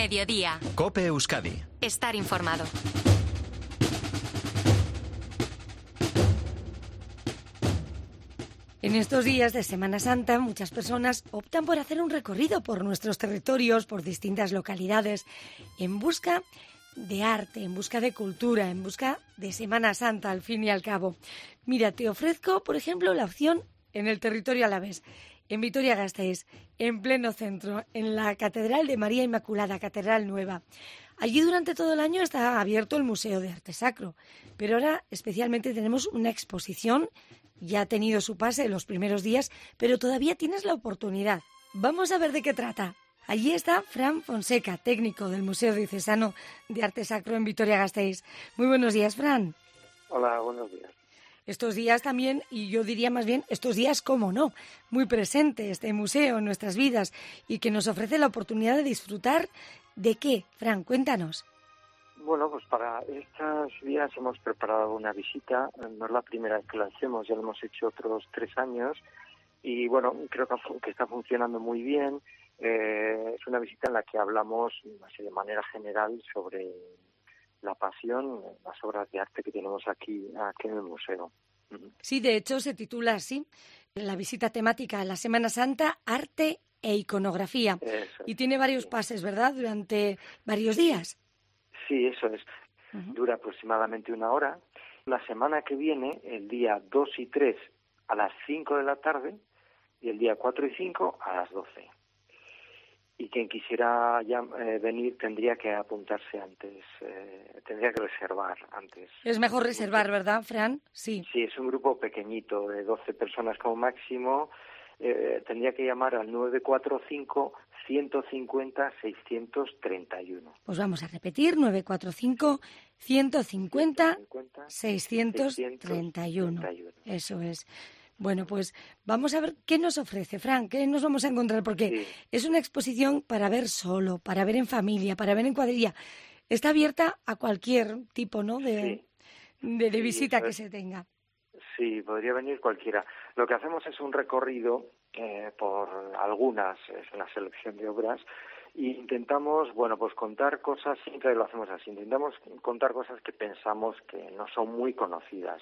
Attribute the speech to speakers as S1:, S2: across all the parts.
S1: Mediodía.
S2: COPE Euskadi.
S1: Estar informado.
S3: En estos días de Semana Santa, muchas personas optan por hacer un recorrido por nuestros territorios, por distintas localidades, en busca de arte, en busca de cultura, en busca de Semana Santa, al fin y al cabo. Mira, te ofrezco, por ejemplo, la opción en el territorio alavés, en Vitoria-Gasteiz, en pleno centro, en la Catedral de María Inmaculada, Catedral Nueva. Allí durante todo el año está abierto el Museo de Arte Sacro, pero ahora especialmente tenemos una exposición. Ya ha tenido su pase en los primeros días, pero todavía tienes la oportunidad. Vamos a ver de qué trata. Allí está Fran Fonseca, técnico del Museo Diocesano de Arte Sacro en Vitoria-Gasteiz. Muy buenos días, Fran.
S4: Hola, buenos días.
S3: Estos días también, y yo diría más bien, estos días, cómo no, muy presente este museo en nuestras vidas y que nos ofrece la oportunidad de disfrutar de qué. Fran, cuéntanos.
S4: Bueno, pues para estos días hemos preparado una visita. No es la primera vez que la hacemos, ya lo hemos hecho otros 3 años. Y bueno, creo que está funcionando muy bien. Es una visita en la que hablamos así de manera general sobre la pasión, las obras de arte que tenemos aquí en el museo.
S3: Sí, de hecho se titula así, la visita temática a la Semana Santa, arte e iconografía. Y tiene varios pases, ¿verdad?, durante varios días.
S4: Sí, eso es. Dura aproximadamente 1 hora. La semana que viene, el día 2 y 3 a las 5 de la tarde y el día 4 y 5 a las 12. Y quien quisiera venir tendría que apuntarse antes, tendría que reservar antes.
S3: Es mejor reservar, ¿verdad, Fran? Sí.
S4: Sí, es un grupo pequeñito, de 12 personas como máximo. Tendría que llamar al 945-150-631.
S3: Pues vamos a repetir, 945-150-631. Eso es. Bueno, pues vamos a ver qué nos ofrece, Fran, qué nos vamos a encontrar, porque es una exposición para ver solo, para ver en familia, para ver en cuadrilla. Está abierta a cualquier tipo, ¿no?, de visita que se tenga.
S4: Sí, podría venir cualquiera. Lo que hacemos es un recorrido por algunas, es una selección de obras, e intentamos, bueno, pues contar cosas, siempre lo hacemos así, intentamos contar cosas que pensamos que no son muy conocidas.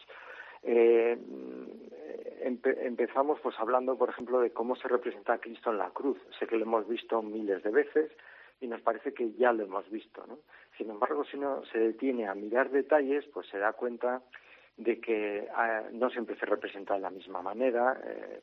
S4: Empezamos pues hablando, por ejemplo, de cómo se representa a Cristo en la cruz. Sé que lo hemos visto miles de veces y nos parece que ya lo hemos visto, ¿no? Sin embargo, si uno se detiene a mirar detalles, pues se da cuenta de que no siempre se representa de la misma manera,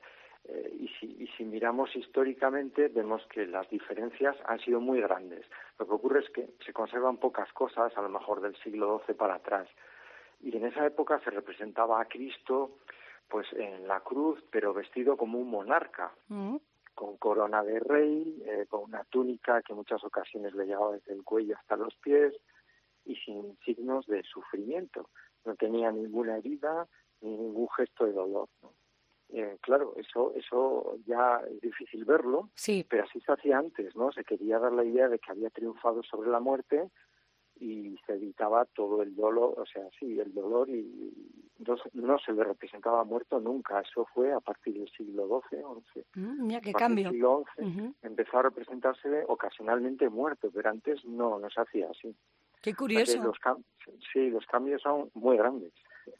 S4: y si miramos históricamente vemos que las diferencias han sido muy grandes. Lo que ocurre es que se conservan pocas cosas, a lo mejor del siglo XII para atrás, y en esa época se representaba a Cristo pues en la cruz, pero vestido como un monarca, con corona de rey, con una túnica que en muchas ocasiones le llegaba desde el cuello hasta los pies y sin signos de sufrimiento. No tenía ninguna herida ni ningún gesto de dolor, ¿no? Claro, eso ya es difícil verlo,
S3: sí,
S4: pero así se hacía antes, ¿no? Se quería dar la idea de que había triunfado sobre la muerte y se evitaba todo el dolor, o sea, sí, el dolor, y no se le representaba muerto nunca. Eso fue a partir del siglo XII, XI.
S3: Mira qué
S4: a partir
S3: cambio.
S4: del siglo XI empezó a representarse ocasionalmente muerto, pero antes no se hacía así.
S3: Qué curioso.
S4: Los cambios son muy grandes.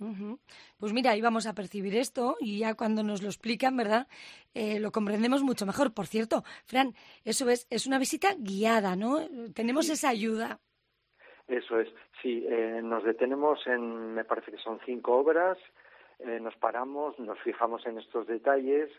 S3: Pues mira, ahí vamos a percibir esto y ya cuando nos lo explican, ¿verdad?, lo comprendemos mucho mejor. Por cierto, Fran, eso es una visita guiada, ¿no? Tenemos esa ayuda.
S4: Eso es, sí. Nos detenemos me parece que son 5 obras, nos paramos, nos fijamos en estos detalles,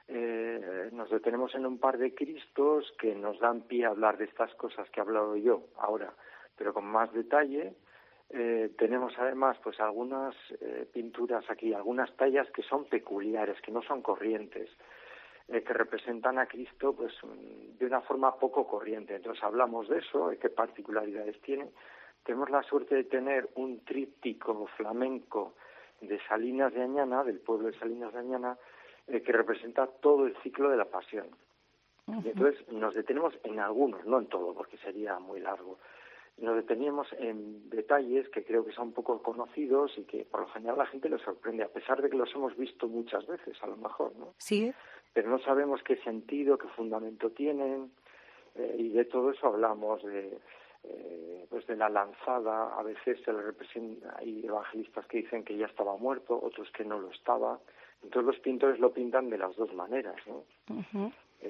S4: nos detenemos en un par de Cristos que nos dan pie a hablar de estas cosas que he hablado yo ahora, pero con más detalle. Tenemos además pues algunas pinturas aquí, algunas tallas que son peculiares, que no son corrientes, que representan a Cristo pues de una forma poco corriente. Entonces hablamos de eso, de qué particularidades tiene. Tenemos la suerte de tener un tríptico flamenco de Salinas de Añana, del pueblo de Salinas de Añana, que representa todo el ciclo de la Pasión. Y entonces nos detenemos en algunos, no en todo, porque sería muy largo. Nos deteníamos en detalles que creo que son poco conocidos y que por lo general la gente les sorprende, a pesar de que los hemos visto muchas veces, a lo mejor, ¿no?
S3: Sí.
S4: Pero no sabemos qué sentido, qué fundamento tienen. y de todo eso hablamos, pues de la lanzada. A veces hay evangelistas que dicen que ya estaba muerto, otros que no lo estaba. Entonces los pintores lo pintan de las dos maneras, ¿no?
S3: Uh-huh.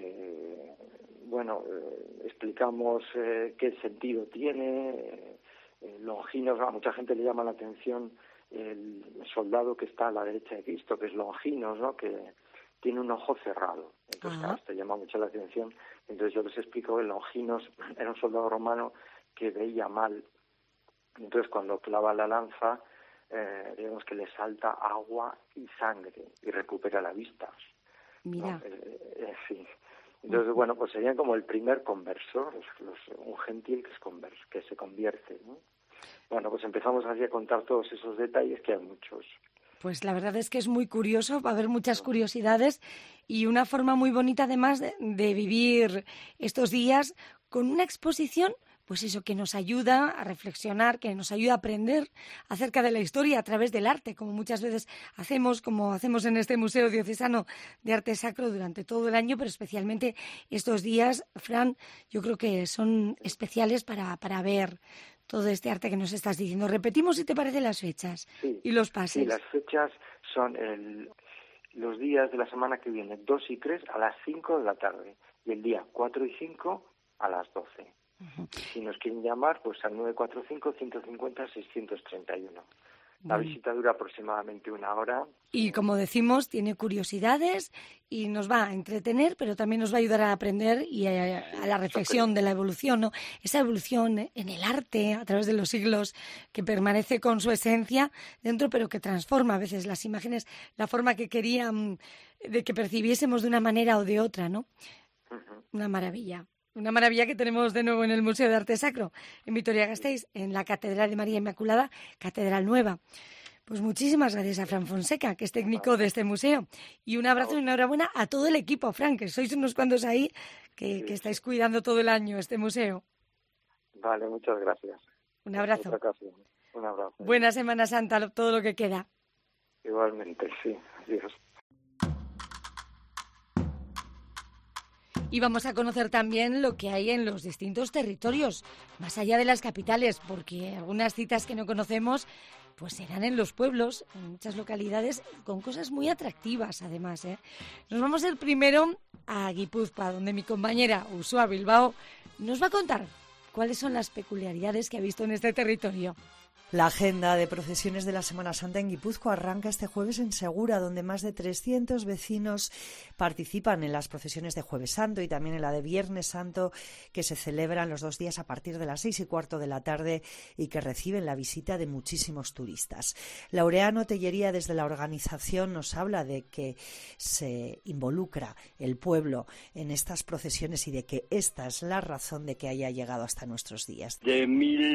S4: Explicamos qué sentido tiene. Longinos, a mucha gente le llama la atención el soldado que está a la derecha de Cristo, que es Longinos, ¿no? Que tiene un ojo cerrado. Entonces, claro, esto llama mucho la atención. Entonces yo les explico que Longinos era un soldado romano que veía mal. Entonces cuando clava la lanza, digamos que le salta agua y sangre y recupera la vista.
S3: Mira.
S4: ¿No? Sí. Entonces, bueno, pues serían como el primer converso, un gentil que se convierte, ¿no? Bueno, pues empezamos así a contar todos esos detalles, que hay muchos.
S3: Pues la verdad es que es muy curioso, va a haber muchas curiosidades y una forma muy bonita además de vivir estos días con una exposición, pues eso, que nos ayuda a reflexionar, que nos ayuda a aprender acerca de la historia a través del arte, como muchas veces hacemos, como hacemos en este Museo Diocesano de Arte Sacro durante todo el año, pero especialmente estos días, Fran, yo creo que son especiales para ver todo este arte que nos estás diciendo. Repetimos, si te parece, las fechas y los pases.
S4: Sí, las fechas son los días de la semana que viene, 2 y 3 a las 5 de la tarde, y el día 4 y 5 a las 12. Uh-huh. Si nos quieren llamar, pues al 945-150-631. La visita dura aproximadamente 1 hora.
S3: Y como decimos, tiene curiosidades y nos va a entretener, pero también nos va a ayudar a aprender y a la reflexión de la evolución, ¿no? Esa evolución en el arte a través de los siglos, que permanece con su esencia dentro, pero que transforma a veces las imágenes, la forma que querían de que percibiésemos de una manera o de otra, ¿no? Uh-huh. Una maravilla. Una maravilla que tenemos de nuevo en el Museo de Arte Sacro, en Vitoria-Gasteiz, en la Catedral de María Inmaculada, Catedral Nueva. Pues muchísimas gracias a Fran Fonseca, que es técnico de este museo. Y un abrazo y enhorabuena a todo el equipo, Fran, que sois unos cuantos ahí que estáis cuidando todo el año este museo.
S4: Vale, muchas gracias.
S3: Un abrazo.
S4: Un abrazo.
S3: Buena Semana Santa, todo lo que queda.
S4: Igualmente, sí. Adiós.
S3: Y vamos a conocer también lo que hay en los distintos territorios, más allá de las capitales, porque algunas citas que no conocemos pues serán en los pueblos, en muchas localidades, con cosas muy atractivas además, ¿eh? Nos vamos a ir primero a Guipúzcoa, donde mi compañera Uxua Bilbao nos va a contar cuáles son las peculiaridades que ha visto en este territorio.
S1: La agenda de procesiones de la Semana Santa en Guipúzcoa arranca este jueves en Segura, donde más de 300 vecinos participan en las procesiones de Jueves Santo y también en la de Viernes Santo, que se celebran los 2 días a partir de las 6:15 de la tarde y que reciben la visita de muchísimos turistas. Laureano Tellería, desde la organización, nos habla de que se involucra el pueblo en estas procesiones y de que esta es la razón de que haya llegado hasta nuestros días.
S2: De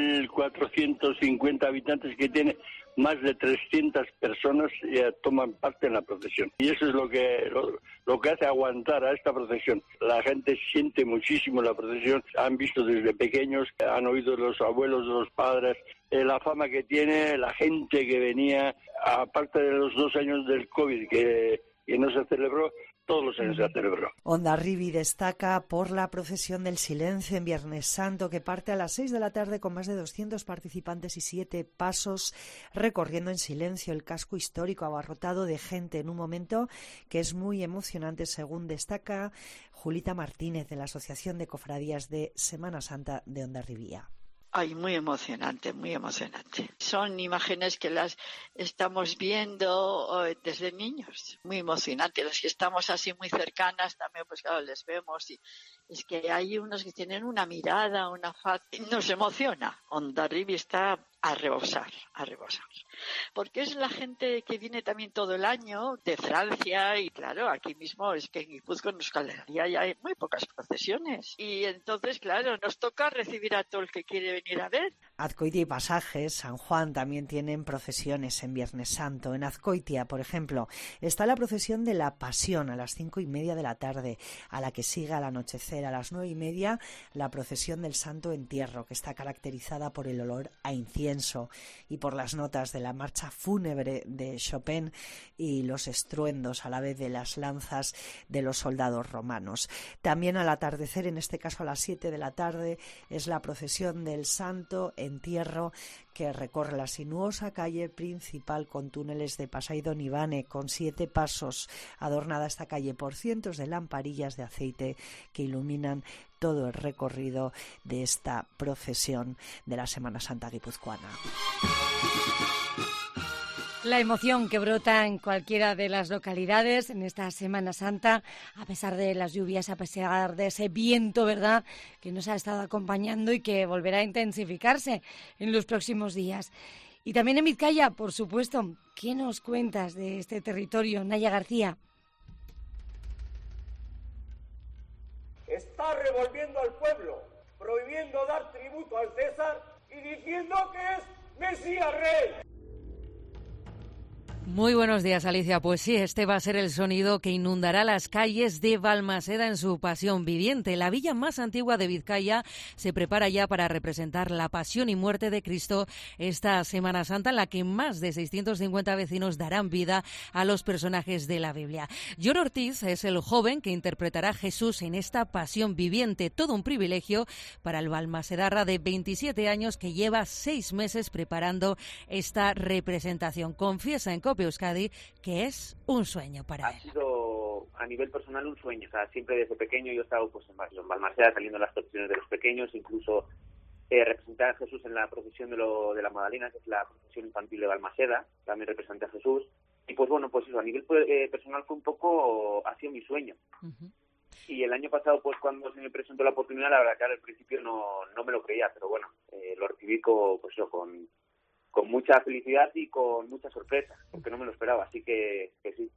S2: 1.450 habitantes que tiene, más de 300 personas toman parte en la procesión. Y eso es lo que hace aguantar a esta procesión. La gente siente muchísimo la procesión, han visto desde pequeños, han oído de los abuelos, de los padres, la fama que tiene, la gente que venía, aparte de los 2 años del COVID que no se celebró, todos los años se celebró.
S1: Hondarribia destaca por la procesión del silencio en Viernes Santo, que parte a las 6 de la tarde con más de 200 participantes y 7 pasos, recorriendo en silencio el casco histórico abarrotado de gente en un momento que es muy emocionante, según destaca Julita Martínez, de la Asociación de Cofradías de Semana Santa de Hondarribia.
S5: Ay, muy emocionante, muy emocionante. Son imágenes que las estamos viendo desde niños, muy emocionante. Las que estamos así muy cercanas también, pues claro, les vemos y es que hay unos que tienen una mirada, una faz, nos emociona. Hondarribia está a rebosar. Porque es la gente que viene también todo el año de Francia y claro, aquí mismo es que en Guipúzcoa, en Euskal Herria, ya hay muy pocas procesiones y entonces, claro, nos toca recibir a todo el que quiere venir a ver.
S1: Azcoitia y Pasajes, San Juan, también tienen procesiones en Viernes Santo. En Azcoitia, por ejemplo, está la procesión de la Pasión a las 5:30 de la tarde, a la que sigue al anochecer a las 9:30 la procesión del Santo Entierro, que está caracterizada por el olor a incienso y por las notas de la marcha fúnebre de Chopin y los estruendos a la vez de las lanzas de los soldados romanos. También al atardecer, en este caso a las 7 de la tarde, es la procesión del Santo Entierro, que recorre la sinuosa calle principal con túneles de Pasai Don Ivane, con 7 pasos, adornada esta calle por cientos de lamparillas de aceite que iluminan todo el recorrido de esta procesión de la Semana Santa guipuzcoana.
S3: La emoción que brota en cualquiera de las localidades en esta Semana Santa, a pesar de las lluvias, a pesar de ese viento, ¿verdad?, que nos ha estado acompañando y que volverá a intensificarse en los próximos días. Y también en Vizcaya, por supuesto. ¿Qué nos cuentas de este territorio, Naya García?
S6: Está revolviendo al pueblo, prohibiendo dar tributo al César y diciendo que es Mesías Rey.
S7: Muy buenos días, Alicia. Pues sí, este va a ser el sonido que inundará las calles de Balmaseda en su Pasión Viviente. La villa más antigua de Vizcaya se prepara ya para representar la pasión y muerte de Cristo esta Semana Santa, en la que más de 650 vecinos darán vida a los personajes de la Biblia. Jon Ortiz es el joven que interpretará a Jesús en esta Pasión Viviente. Todo un privilegio para el balmasedarra de 27 años que lleva 6 meses preparando esta representación. Confiesa en COPE Euskadi que es un sueño para él.
S8: Ha sido a nivel personal un sueño, o sea, siempre desde pequeño yo he estado pues en Balmaseda saliendo en las procesiones de los pequeños, incluso representar a Jesús en la procesión de la Magdalena, que es la procesión infantil de Balmaseda, también representé a Jesús, y pues bueno, pues eso, a nivel personal fue un poco, ha sido mi sueño. Uh-huh. Y el año pasado, pues cuando se me presentó la oportunidad, la verdad que al principio no me lo creía, pero bueno, lo recibí con mucha felicidad y con mucha sorpresa, porque no me lo esperaba, así que sí.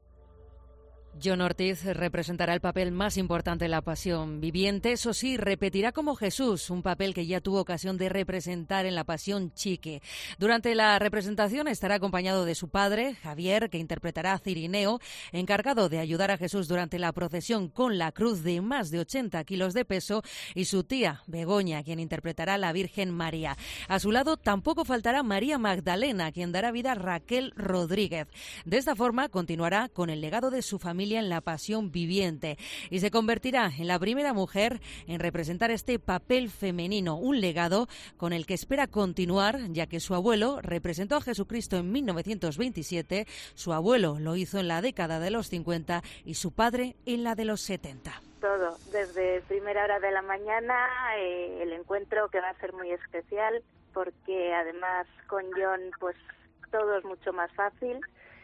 S7: Jon Ortiz representará el papel más importante en la Pasión Viviente. Eso sí, repetirá como Jesús, un papel que ya tuvo ocasión de representar en la Pasión Chique. Durante la representación estará acompañado de su padre, Javier, que interpretará a Cirineo, encargado de ayudar a Jesús durante la procesión con la cruz de más de 80 kilos de peso, y su tía, Begoña, quien interpretará a la Virgen María. A su lado tampoco faltará María Magdalena, quien dará vida a Raquel Rodríguez. De esta forma continuará con el legado de su familia en la Pasión Viviente y se convertirá en la primera mujer en representar este papel femenino, un legado con el que espera continuar, ya que su abuelo representó a Jesucristo en 1927, su abuelo lo hizo en la década de los 50 y su padre en la de los 70.
S9: Todo, desde primera hora de la mañana, el encuentro que va a ser muy especial, porque además con Jon pues todo es mucho más fácil.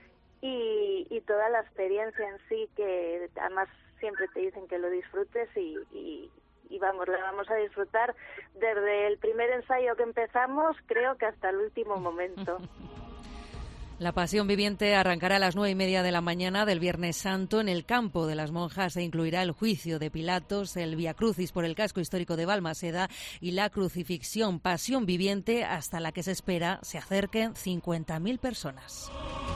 S9: Y toda la experiencia en sí, que además siempre te dicen que lo disfrutes y vamos, la vamos a disfrutar desde el primer ensayo que empezamos, creo que hasta el último momento.
S7: La Pasión Viviente arrancará a las 9:30 de la mañana del Viernes Santo en el campo de las Monjas e incluirá el juicio de Pilatos, el Vía Crucis por el casco histórico de Balmaseda y la crucifixión. Pasión Viviente hasta la que se espera se acerquen 50.000 personas.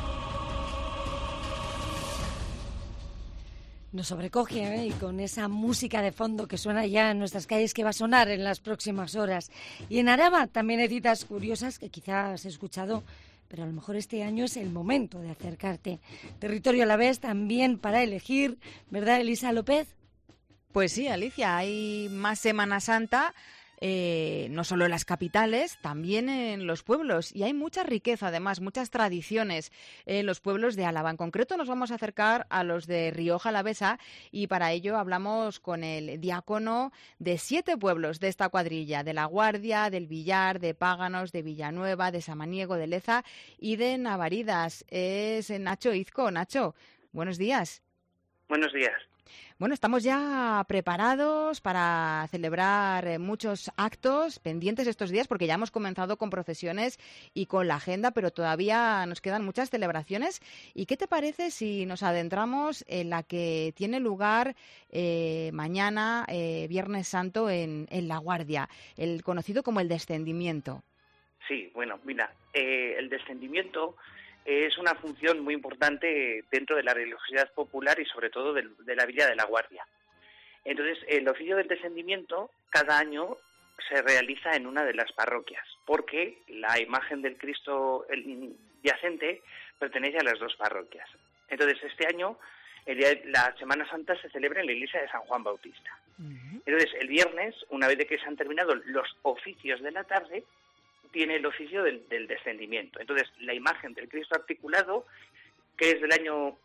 S3: Nos sobrecoge, y con esa música de fondo que suena ya en nuestras calles, que va a sonar en las próximas horas. Y en Araba también hay citas curiosas que quizás has escuchado, pero a lo mejor este año es el momento de acercarte. Territorio Alavés también para elegir, ¿verdad, Elisa López?
S10: Pues sí, Alicia, hay más Semana Santa, no solo en las capitales, también en los pueblos. Y hay mucha riqueza, además, muchas tradiciones en los pueblos de Álava. En concreto nos vamos a acercar a los de Rioja Alavesa y para ello hablamos con el diácono de 7 pueblos de esta cuadrilla, de La Guardia, del Villar, de Páganos, de Villanueva, de Samaniego, de Leza y de Navaridas. Es Nacho Izco. Nacho, buenos días.
S11: Buenos días.
S10: Bueno, estamos ya preparados para celebrar muchos actos pendientes estos días, porque ya hemos comenzado con procesiones y con la agenda, pero todavía nos quedan muchas celebraciones. ¿Y qué te parece si nos adentramos en la que tiene lugar mañana, Viernes Santo, en La Guardia, el conocido como el Descendimiento?
S11: Sí, bueno, mira, el descendimiento es una función muy importante dentro de la religiosidad popular y sobre todo de la Villa de la Guardia. Entonces, el oficio del descendimiento cada año se realiza en una de las parroquias, porque la imagen del Cristo yacente pertenece a las dos parroquias. Entonces, este año, la Semana Santa se celebra en la iglesia de San Juan Bautista. Entonces, el viernes, una vez de que se han terminado los oficios de la tarde, tiene el oficio del descendimiento. Entonces, la imagen del Cristo articulado, que es del año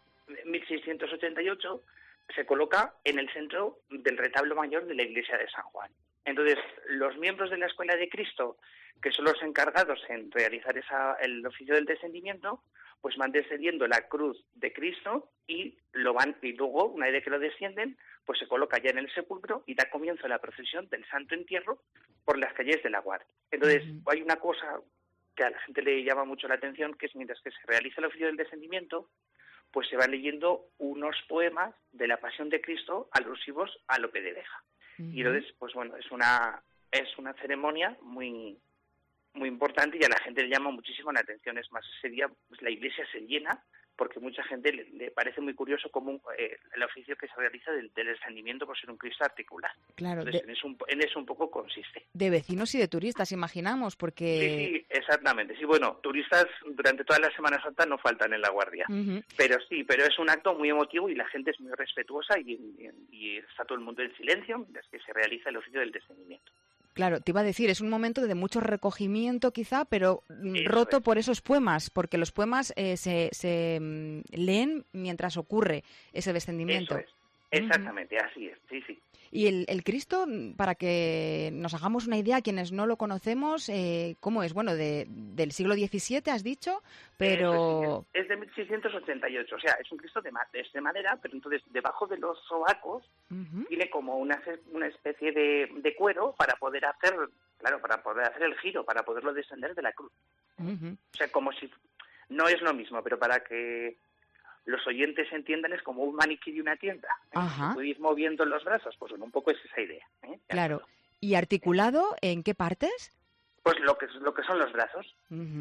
S11: 1688, se coloca en el centro del retablo mayor de la iglesia de San Juan. Entonces, los miembros de la Escuela de Cristo, que son los encargados en realizar el oficio del descendimiento, pues van descendiendo la cruz de Cristo y luego, una vez que lo descienden, pues se coloca ya en el sepulcro y da comienzo a la procesión del Santo Entierro por las calles de La Guardia. Entonces, hay una cosa que a la gente le llama mucho la atención, que es mientras que se realiza el oficio del descendimiento, pues se van leyendo unos poemas de la Pasión de Cristo alusivos a Lope de Vega. Y entonces, pues bueno, es una ceremonia muy muy importante y a la gente le llama muchísimo la atención. Es más, ese día pues, la iglesia se llena porque mucha gente le parece muy curioso como el oficio que se realiza del descendimiento por ser un Cristo articular.
S10: Claro,
S11: entonces, en eso un poco consiste.
S10: De vecinos y de turistas, imaginamos, porque...
S11: Sí, exactamente. Sí, bueno, turistas durante toda la Semana Santa no faltan en La Guardia. Pero es un acto muy emotivo y la gente es muy respetuosa y está todo el mundo en silencio mientras que se realiza el oficio del descendimiento.
S10: Claro, te iba a decir, es un momento de mucho recogimiento quizá, pero roto por esos poemas, porque los poemas se leen mientras ocurre ese descendimiento.
S11: Eso es, exactamente, así es, sí, sí.
S10: Y el Cristo, para que nos hagamos una idea, quienes no lo conocemos, ¿cómo es? Bueno, del siglo XVII has dicho, pero...
S11: Es de 1688, o sea, es un Cristo de madera, pero entonces debajo de los sobacos tiene como una especie de cuero para poder hacer el giro, para poderlo descender de la cruz. O sea, como si... No es lo mismo, pero para que los oyentes entiendan, es como un maniquí de una tienda. Puedes ir moviendo los brazos, pues bueno, un poco es esa idea.
S10: Claro. ¿Y articulado en qué partes?
S11: Pues lo que son los brazos.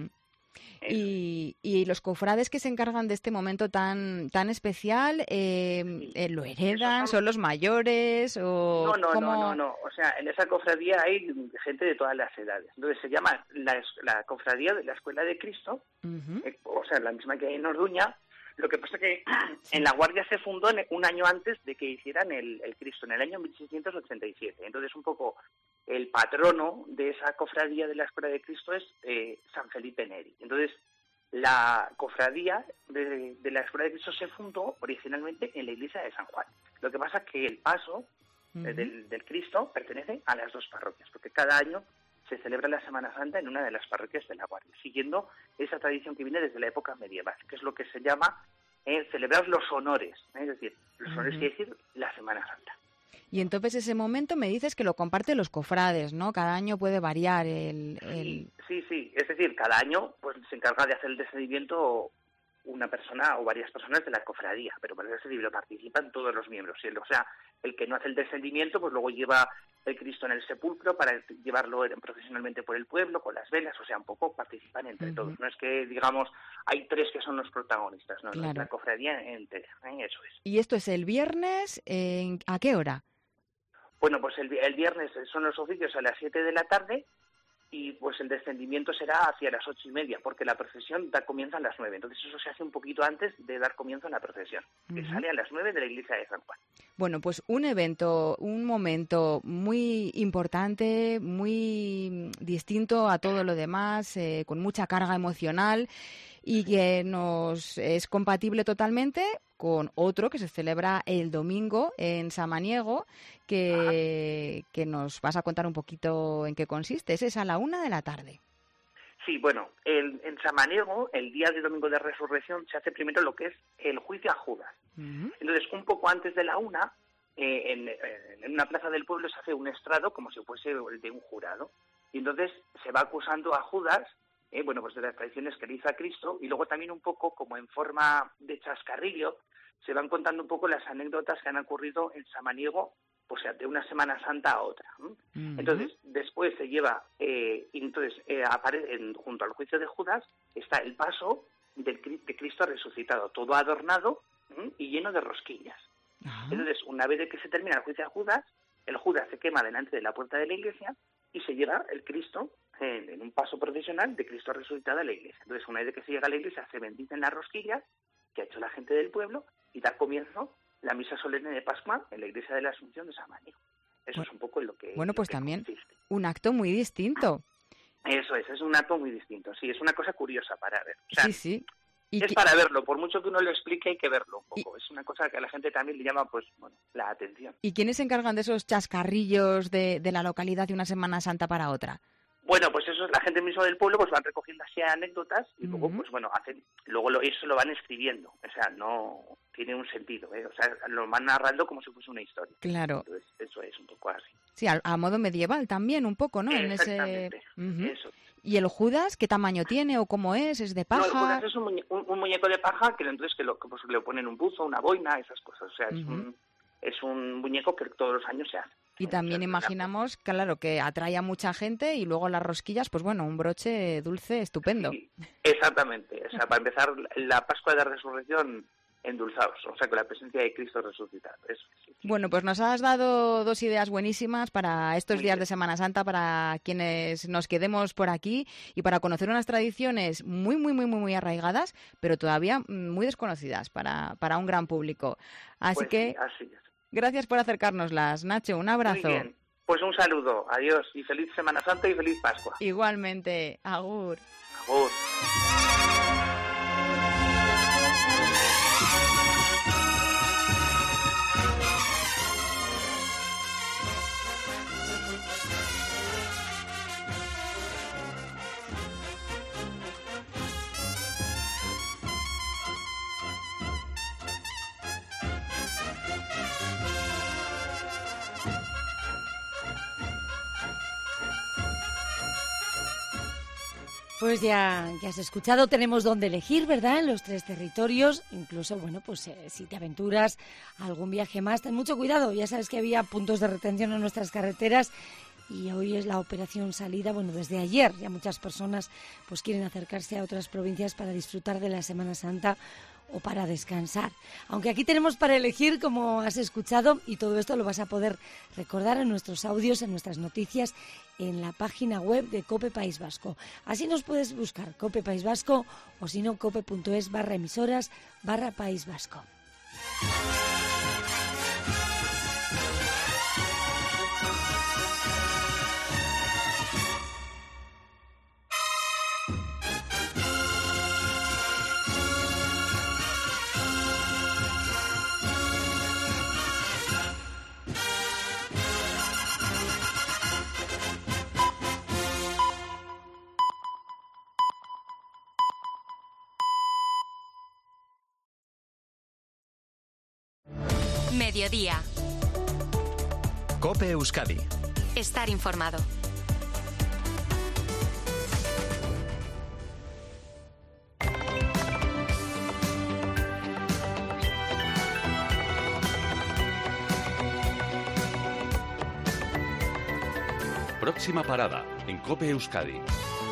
S10: Y los cofrades que se encargan de este momento tan especial, ¿lo heredan? ¿Son los mayores? O
S11: No. O sea, en esa cofradía hay gente de todas las edades. Entonces se llama la cofradía de la Escuela de Cristo, o sea, la misma que hay en Orduña. Lo que pasa es que en La Guardia se fundó un año antes de que hicieran el Cristo, en el año 1687. Entonces, un poco el patrono de esa cofradía de la Escuela de Cristo es San Felipe Neri. Entonces, la cofradía de la Escuela de Cristo se fundó originalmente en la iglesia de San Juan. Lo que pasa es que el paso del Cristo pertenece a las dos parroquias, porque cada año se celebra la Semana Santa en una de las parroquias de La Guardia, siguiendo esa tradición que viene desde la época medieval, que es lo que se llama celebrar los honores, es decir, los honores quiere decir la Semana Santa.
S10: Y entonces ese momento me dices que lo comparten los cofrades, ¿no? Cada año puede variar
S11: Sí, es decir, cada año pues se encarga de hacer el descendimiento una persona o varias personas de la cofradía, pero para eso lo participan todos los miembros. O sea, el que no hace el descendimiento, pues luego lleva el Cristo en el sepulcro para llevarlo profesionalmente por el pueblo, con las velas, o sea, un poco participan entre todos. No es que, digamos, hay tres que son los protagonistas, no, claro. La cofradía entera, eso es.
S10: ¿Y esto es el viernes? ¿A qué hora?
S11: Bueno, pues el viernes son los oficios a las 7 de la tarde y pues el descendimiento será hacia las 8:30, porque la procesión comienza a las 9. Entonces eso se hace un poquito antes de dar comienzo a la procesión, que sale a las 9 de la iglesia de San Juan.
S10: Bueno, pues un evento, un momento muy importante, muy distinto a todo lo demás, con mucha carga emocional y que nos es compatible totalmente con otro que se celebra el domingo en Samaniego, que nos vas a contar un poquito en qué consiste. Ese es a la 1 de la tarde.
S11: Sí, bueno, en Samaniego, el día de Domingo de Resurrección, se hace primero lo que es el juicio a Judas. Entonces, un poco antes de la 1, en una plaza del pueblo se hace un estrado como si fuese el de un jurado. Y entonces se va acusando a Judas, pues de las traiciones que le hizo a Cristo, y luego también un poco como en forma de chascarrillo, se van contando un poco las anécdotas que han ocurrido en Samaniego, o sea, de una Semana Santa a otra. Entonces, después se lleva, junto al juicio de Judas, está el paso de Cristo resucitado, todo adornado y lleno de rosquillas. Entonces, una vez de que se termina el juicio de Judas, el Judas se quema delante de la puerta de la iglesia y se lleva el Cristo en un paso procesional de Cristo resucitado a la iglesia. Entonces, una vez de que se llega a la iglesia, se bendicen las rosquillas que ha hecho la gente del pueblo y da comienzo la misa solemne de Pascua en la iglesia de la Asunción de Samaniego. Eso es un poco lo que
S10: Bueno, pues
S11: que
S10: también
S11: consiste.
S10: Un acto muy distinto.
S11: Eso es un acto muy distinto. Sí, es una cosa curiosa para ver. O sea,
S10: Sí.
S11: Es para verlo, por mucho que uno lo explique hay que verlo un poco. Es una cosa que a la gente también le llama la atención.
S10: ¿Y quiénes se encargan de esos chascarrillos de la localidad de una Semana Santa para otra?
S11: Bueno, pues eso es la gente misma del pueblo, pues van recogiendo así anécdotas y luego, eso lo van escribiendo. O sea, no tiene un sentido, O sea, lo van narrando como si fuese una historia.
S10: Claro.
S11: Entonces, eso es un poco así.
S10: Sí, a modo medieval también, un poco, ¿no?
S11: Exactamente, eso.
S10: ¿Y el Judas qué tamaño tiene o cómo es? ¿Es de paja?
S11: No, el Judas es un muñeco de paja que entonces le ponen un buzo, una boina, esas cosas. O sea, es un muñeco que todos los años se hace.
S10: Y también imaginamos, claro, que atrae a mucha gente y luego las rosquillas, pues bueno, un broche dulce estupendo.
S11: Sí, exactamente. O sea, para empezar, la Pascua de la Resurrección endulzados, o sea, con la presencia de Cristo resucitado. Eso, sí.
S10: Bueno, pues nos has dado 2 ideas buenísimas para estos días de Semana Santa, para quienes nos quedemos por aquí y para conocer unas tradiciones muy, muy, muy, muy arraigadas, pero todavía muy desconocidas para un gran público. Así que,
S11: así es.
S10: Gracias por acercárnoslas, Nacho. Un abrazo.
S11: Muy bien. Pues un saludo. Adiós y feliz Semana Santa y feliz Pascua.
S10: Igualmente. Agur.
S11: Agur.
S3: Pues ya has escuchado, tenemos dónde elegir, ¿verdad? En los 3 territorios, incluso, si te aventuras a algún viaje más, ten mucho cuidado. Ya sabes que había puntos de retención en nuestras carreteras y hoy es la operación salida, desde ayer ya muchas personas pues quieren acercarse a otras provincias para disfrutar de la Semana Santa o para descansar. Aunque aquí tenemos para elegir, como has escuchado, y todo esto lo vas a poder recordar en nuestros audios, en nuestras noticias, en la página web de COPE País Vasco. Así nos puedes buscar, COPE País Vasco, o si no, cope.es/emisoras/País Vasco.
S12: Mediodía.
S13: COPE Euskadi.
S12: Estar informado.
S14: Próxima parada en COPE Euskadi.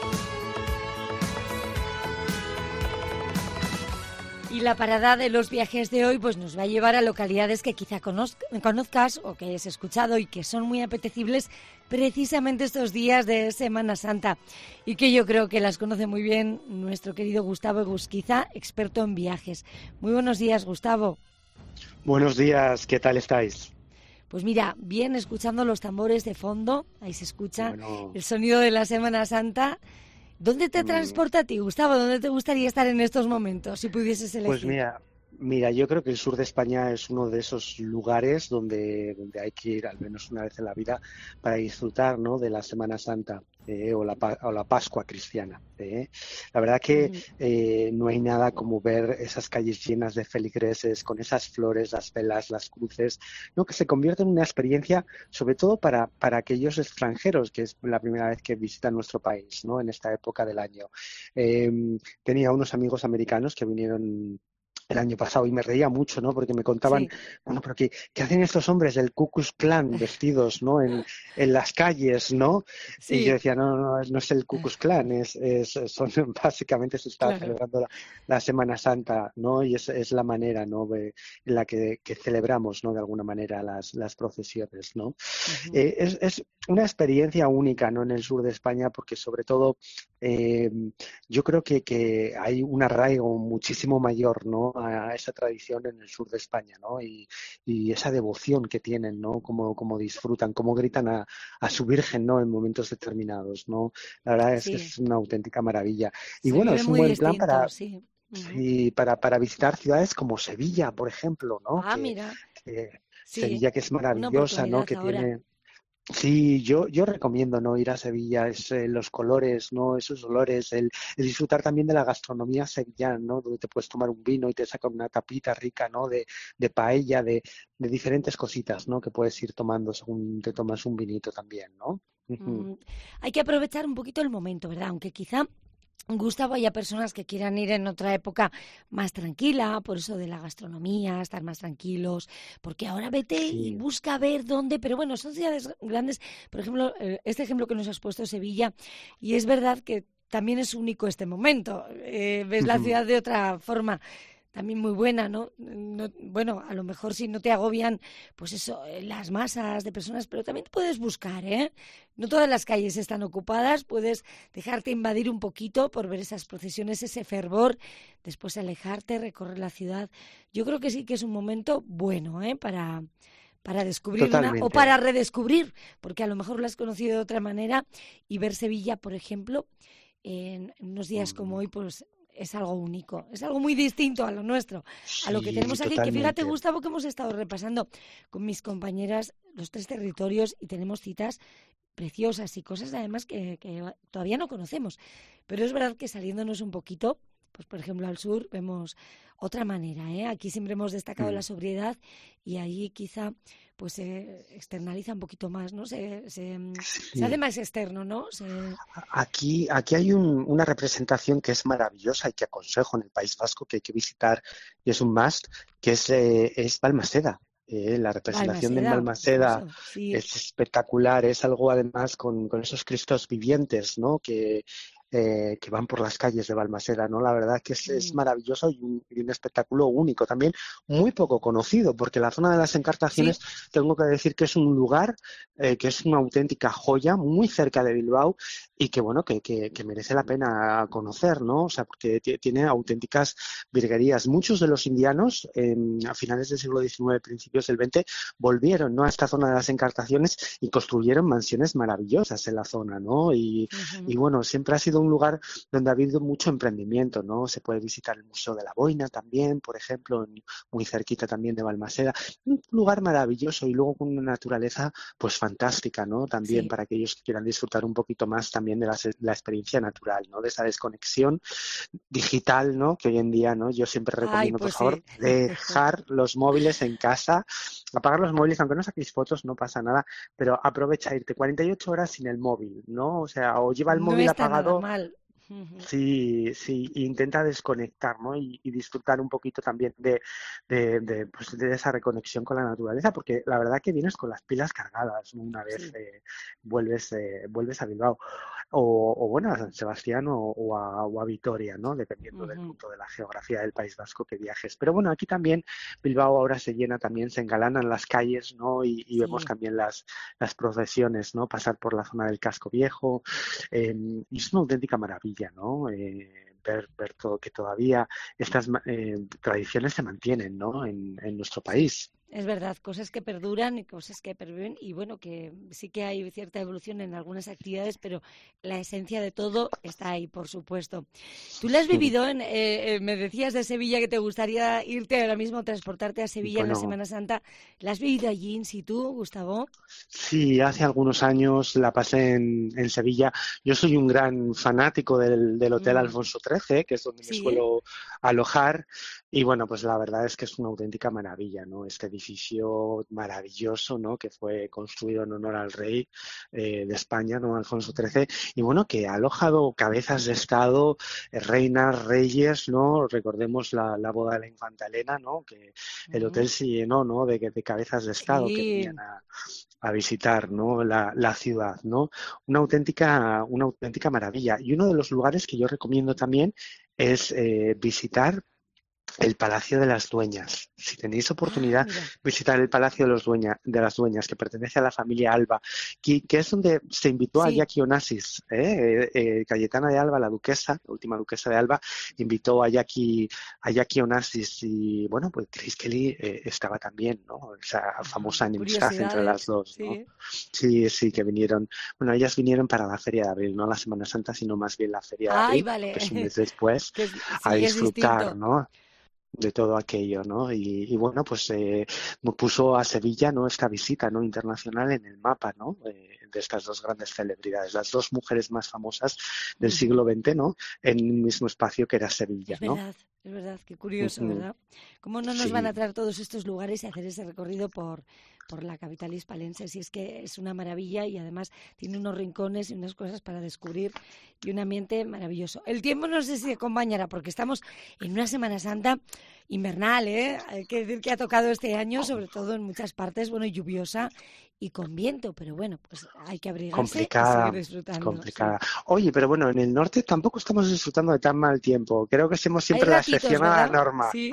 S3: Y la parada de los viajes de hoy pues nos va a llevar a localidades que quizá conozcas o que hayas escuchado y que son muy apetecibles precisamente estos días de Semana Santa y que yo creo que las conoce muy bien nuestro querido Gustavo Egusquiza, experto en viajes. Muy buenos días, Gustavo.
S15: Buenos días, ¿qué tal estáis?
S3: Pues mira, bien escuchando los tambores de fondo, ahí se escucha el sonido de la Semana Santa. ¿Dónde te transporta a ti, Gustavo? ¿Dónde te gustaría estar en estos momentos, si pudieses elegir?
S15: Pues mira, Mira, yo creo que el sur de España es uno de esos lugares donde hay que ir al menos una vez en la vida para disfrutar, ¿no?, de la Semana Santa o la Pascua cristiana. La verdad que no hay nada como ver esas calles llenas de feligreses con esas flores, las velas, las cruces, ¿no?, que se convierte en una experiencia, sobre todo para aquellos extranjeros, que es la primera vez que visitan nuestro país, ¿no?, en esta época del año. Tenía unos amigos americanos que vinieron el año pasado y me reía mucho, ¿no?, porque me contaban, bueno, pero ¿qué hacen estos hombres del Ku Klux Klan vestidos, ¿no?, en las calles, ¿no? Y yo decía, no es el Ku Klux Klan, básicamente se está celebrando la Semana Santa, ¿no? Y es la manera, ¿no?, en la que celebramos, ¿no?, de alguna manera las procesiones, ¿no? Es una experiencia única, ¿no?, en el sur de España, porque sobre todo yo creo que hay un arraigo muchísimo mayor, ¿no?, a esa tradición en el sur de España, ¿no? Y esa devoción que tienen, ¿no?, como disfrutan, cómo gritan a su Virgen, ¿no?, en momentos determinados, ¿no? La verdad es que es una auténtica maravilla. Y bueno, es un buen plan para visitar ciudades como Sevilla, por ejemplo, ¿no?
S3: Mira.
S15: Sevilla, que es maravillosa, ¿no?, que tiene... Sí, yo recomiendo, ¿no?, ir a Sevilla, los colores, ¿no?, esos olores, el disfrutar también de la gastronomía sevillana, ¿no?, donde te puedes tomar un vino y te sacan una tapita rica, ¿no?, de paella, de diferentes cositas, ¿no?, que puedes ir tomando según te tomas un vinito también, ¿no?
S3: Hay que aprovechar un poquito el momento, ¿verdad? Aunque quizá, Gustavo, haya personas que quieran ir en otra época más tranquila, por eso de la gastronomía, estar más tranquilos, porque ahora vete y busca ver dónde, pero bueno, son ciudades grandes, por ejemplo, este ejemplo que nos has puesto, Sevilla, y es verdad que también es único este momento, ves la ciudad de otra forma, también muy buena, ¿no? Bueno, a lo mejor si no te agobian, pues eso, las masas de personas, pero también puedes buscar, ¿eh? No todas las calles están ocupadas, puedes dejarte invadir un poquito por ver esas procesiones, ese fervor, después alejarte, recorrer la ciudad. Yo creo que sí que es un momento bueno, ¿eh?, para descubrir o para redescubrir, porque a lo mejor lo has conocido de otra manera, y ver Sevilla, por ejemplo, en unos días como hoy, pues es algo único, es algo muy distinto a lo nuestro, a lo que tenemos aquí, que fíjate, Gustavo, que hemos estado repasando con mis compañeras los 3 territorios y tenemos citas preciosas y cosas además que todavía no conocemos, pero es verdad que saliéndonos un poquito, pues por ejemplo al sur vemos otra manera, ¿eh? Aquí siempre hemos destacado la sobriedad y allí quizá pues se externaliza un poquito más, ¿no? Se hace más externo, ¿no?
S15: Aquí hay una representación que es maravillosa y que aconsejo en el País Vasco, que hay que visitar y es un must, que es Balmaseda. La representación de Balmaseda es espectacular, es algo además con esos Cristos vivientes, ¿no?, que van por las calles de Balmaseda, ¿no? La verdad que es maravilloso y un espectáculo único, también muy poco conocido, porque la zona de las Encartaciones, tengo que decir que es un lugar que es una auténtica joya, muy cerca de Bilbao, y que bueno, que merece la pena conocer, ¿no? O sea, porque tiene auténticas virguerías. Muchos de los indianos, a finales del siglo XIX, principios del XX, volvieron, ¿no?, a esta zona de las Encartaciones y construyeron mansiones maravillosas en la zona, ¿no? Y bueno, siempre ha sido un lugar donde ha habido mucho emprendimiento, ¿no? Se puede visitar el Museo de la Boina también, por ejemplo, muy cerquita también de Balmaseda. Un lugar maravilloso y luego con una naturaleza pues fantástica, ¿no? También para aquellos que quieran disfrutar un poquito más también de la experiencia natural, ¿no? De esa desconexión digital, ¿no?, que hoy en día, ¿no? Yo siempre recomiendo, por favor, dejar los móviles en casa, apagar los móviles, aunque no saquéis fotos, no pasa nada, pero aprovecha irte 48 horas sin el móvil, ¿no? O sea, o lleva el móvil apagado. Sí, intenta desconectar, ¿no? Y disfrutar un poquito también de esa reconexión con la naturaleza, porque la verdad que vienes con las pilas cargadas, ¿no?, una vez vuelves a Bilbao o bueno, a San Sebastián o a Vitoria, ¿no?, dependiendo del punto de la geografía del País Vasco que viajes. Pero bueno, aquí también Bilbao ahora se llena, también se engalanan las calles, ¿no? Y vemos también las procesiones, ¿no?, pasar por la zona del Casco Viejo, y es una auténtica maravilla, ¿no? Ver todo, que todavía estas tradiciones se mantienen, ¿no?, en nuestro país.
S3: Es verdad, cosas que perduran y cosas que perviven, y bueno, que sí que hay cierta evolución en algunas actividades, pero la esencia de todo está ahí, por supuesto. Tú la has vivido me decías de Sevilla que te gustaría irte ahora mismo, transportarte a Sevilla en la Semana Santa. ¿La has vivido allí in situ, Gustavo?
S15: Sí, hace algunos años la pasé en Sevilla. Yo soy un gran fanático del Hotel Alfonso XIII, que es donde me suelo alojar. Y bueno, pues la verdad es que es una auténtica maravilla, ¿no? Este edificio maravilloso, ¿no? Que fue construido en honor al rey de España, ¿no? Alfonso XIII. Y bueno, que ha alojado cabezas de Estado, reinas, reyes, ¿no? Recordemos la boda de la infanta Elena, ¿no? Que el hotel se llenó, ¿no? De cabezas de Estado que venían a visitar, ¿no? la ciudad, ¿no? Una auténtica maravilla. Y uno de los lugares que yo recomiendo también es visitar el Palacio de las Dueñas. Si tenéis oportunidad, visitar el Palacio de las Dueñas, que pertenece a la familia Alba, que es donde se invitó a Jackie Onassis, Cayetana de Alba, la última duquesa de Alba, invitó a Jackie Onassis, y bueno, pues Grace Kelly estaba también, ¿no? Esa famosa enemistad entre las dos, ¿no? Sí, que vinieron. Bueno, ellas vinieron para la Feria de Abril, no la Semana Santa, sino más bien la Feria de Abril, que es un mes después, a disfrutar, ¿no? De todo aquello, ¿no? Y bueno, pues puso a Sevilla, ¿no? Esta visita, ¿no? Internacional en el mapa, ¿no? De estas dos grandes celebridades, las dos mujeres más famosas del siglo XX, ¿no? En un mismo espacio que era Sevilla, ¿no?
S3: Es verdad, qué curioso, ¿verdad? ¿Cómo no nos van a traer todos estos lugares y hacer ese recorrido por la capital hispalense? Si es que es una maravilla y además tiene unos rincones y unas cosas para descubrir y un ambiente maravilloso. El tiempo no sé si acompañará porque estamos en una Semana Santa invernal, ¿eh? Hay que decir que ha tocado este año, sobre todo en muchas partes, bueno, lluviosa y con viento, pero bueno, pues hay que abrigarse y seguir disfrutando.
S15: Complicada. Sí. Oye, pero bueno, en el norte tampoco estamos disfrutando de tan mal tiempo. Creo que somos siempre la excepción a la norma.
S3: Sí.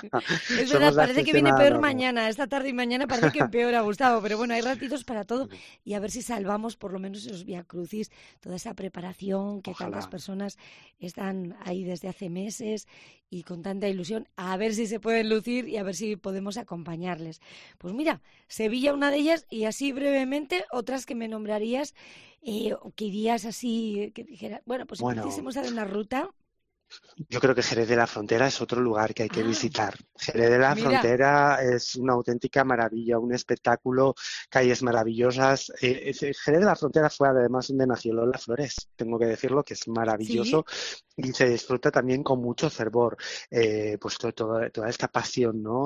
S3: Es verdad, parece que viene peor mañana. Esta tarde y mañana parece que empeora, Gustavo, pero bueno, hay ratitos para todo y a ver si salvamos por lo menos esos viacrucis, toda esa preparación que tantas personas están ahí desde hace meses y con tanta ilusión, a ver si se pueden lucir y a ver si podemos acompañarles. Pues mira, Sevilla una de ellas y así brevemente otras que me nombrarías o que irías así, que dijeras, bueno, pues si quisiésemos hacer una ruta.
S15: Yo creo que Jerez de la Frontera es otro lugar que hay que visitar. Jerez de la Frontera es una auténtica maravilla, un espectáculo, calles maravillosas. Jerez de la Frontera fue además donde nació Lola Flores, tengo que decirlo, que es maravilloso y se disfruta también con mucho fervor. Pues toda esta pasión, ¿no?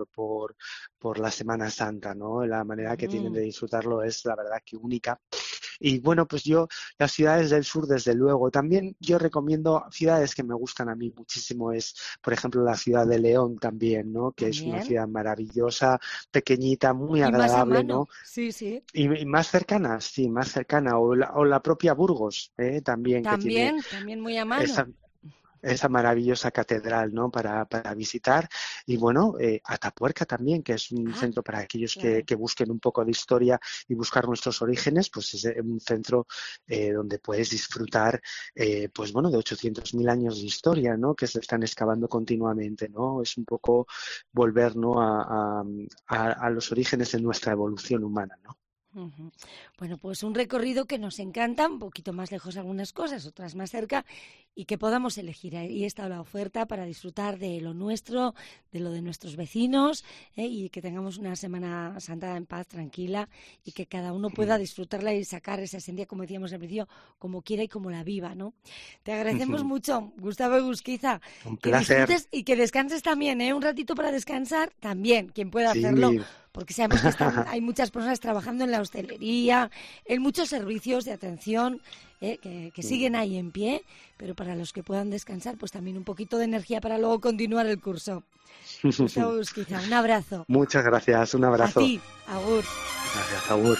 S15: Por la Semana Santa, ¿no? La manera que tienen de disfrutarlo es la verdad que única. Y bueno, pues las ciudades del sur, desde luego. También yo recomiendo ciudades que me gustan a mí muchísimo, es, por ejemplo, la ciudad de León también, ¿no? Que es una ciudad maravillosa, pequeñita, muy agradable, ¿no?
S3: Sí, sí.
S15: Y más cercana, sí, más cercana. O la propia Burgos, también.
S3: También muy a mano.
S15: Esa maravillosa catedral, ¿no? Para visitar. Y bueno, Atapuerca también, que es un centro para aquellos que busquen un poco de historia y buscar nuestros orígenes, pues es un centro donde puedes disfrutar, pues bueno, de 800.000 años de historia, ¿no? Que se están excavando continuamente, ¿no? Es un poco volver, ¿no? a los orígenes de nuestra evolución humana, ¿no?
S3: Bueno, pues un recorrido que nos encanta, un poquito más lejos algunas cosas, otras más cerca, y que podamos elegir. Ahí está la oferta para disfrutar de lo nuestro, de lo de nuestros vecinos, y que tengamos una Semana Santa en paz, tranquila, y que cada uno pueda disfrutarla y sacar esa esencia, como decíamos al principio, como quiera y como la viva, ¿no? Te agradecemos mucho, Gustavo Egusquiza.
S15: Un placer.
S3: Que disfrutes y que descanses también, un ratito para descansar también, quien pueda hacerlo. Porque sabemos que hay muchas personas trabajando en la hostelería, en muchos servicios de atención que siguen ahí en pie, pero para los que puedan descansar, pues también un poquito de energía para luego continuar el curso. Gustavo Egusquiza, un abrazo.
S15: Muchas gracias, un abrazo.
S3: A ti, agur.
S15: Gracias, agur.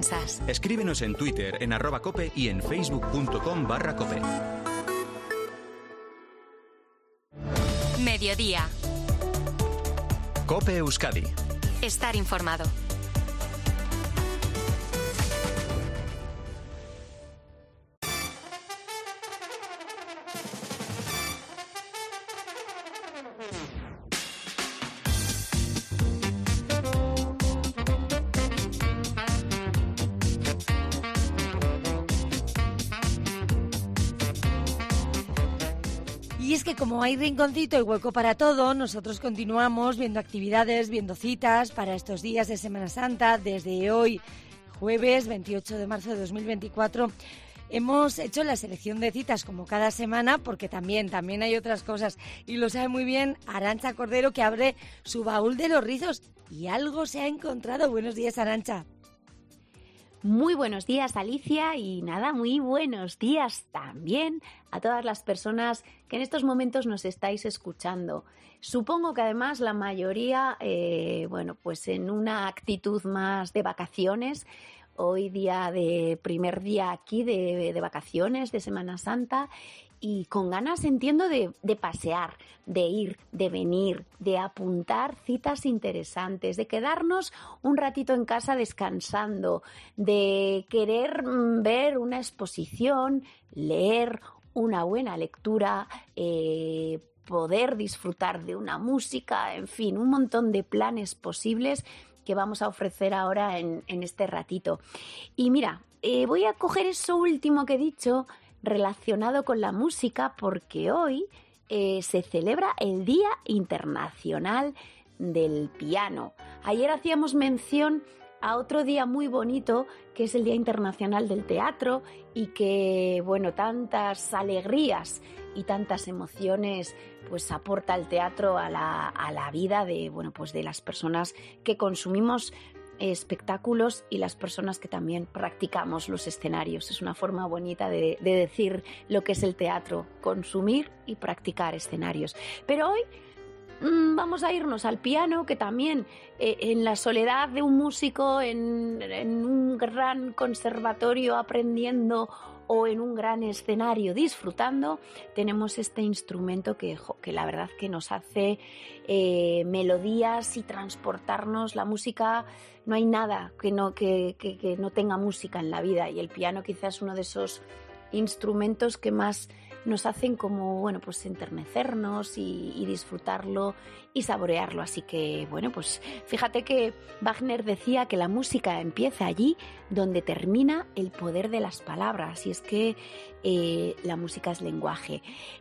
S12: piensas.
S13: Escríbenos en Twitter, en @cope y en facebook.com/cope.
S12: Mediodía.
S13: Cope Euskadi.
S12: Estar informado.
S3: Y es que como hay rinconcito y hueco para todo, nosotros continuamos viendo actividades, viendo citas para estos días de Semana Santa. Desde hoy, jueves 28 de marzo de 2024, hemos hecho la selección de citas como cada semana, porque también hay otras cosas. Y lo sabe muy bien Arantxa Cordero, que abre su baúl de los rizos. Y algo se ha encontrado. Buenos días, Arantxa.
S16: Muy buenos días, Alicia, y nada, muy buenos días también a todas las personas que en estos momentos nos estáis escuchando. Supongo que además la mayoría, pues en una actitud más de vacaciones. Hoy primer día aquí de vacaciones, de Semana Santa, y con ganas, entiendo, de pasear, de ir, de venir, de apuntar citas interesantes, de quedarnos un ratito en casa descansando, de querer ver una exposición, leer una buena lectura, poder disfrutar de una música, en fin, un montón de planes posibles que vamos a ofrecer ahora en este ratito. Y mira, voy a coger eso último que he dicho relacionado con la música, porque hoy se celebra el Día Internacional del Piano. Ayer hacíamos mención a otro día muy bonito, que es el Día Internacional del Teatro, y que, tantas alegrías y tantas emociones pues aporta el teatro a la vida de las personas que consumimos espectáculos y las personas que también practicamos los escenarios. Es una forma bonita de decir lo que es el teatro: consumir y practicar escenarios. Pero hoy vamos a irnos al piano, que también en la soledad de un músico, en un gran conservatorio aprendiendo o en un gran escenario disfrutando, tenemos este instrumento que la verdad que nos hace melodías y transportarnos. La música, no hay nada que no tenga música en la vida, y el piano quizás es uno de esos instrumentos que más nos hacen como, enternecernos y disfrutarlo y saborearlo. Así que, fíjate que Wagner decía que la música empieza allí donde termina el poder de las palabras, y es que la música es lenguaje.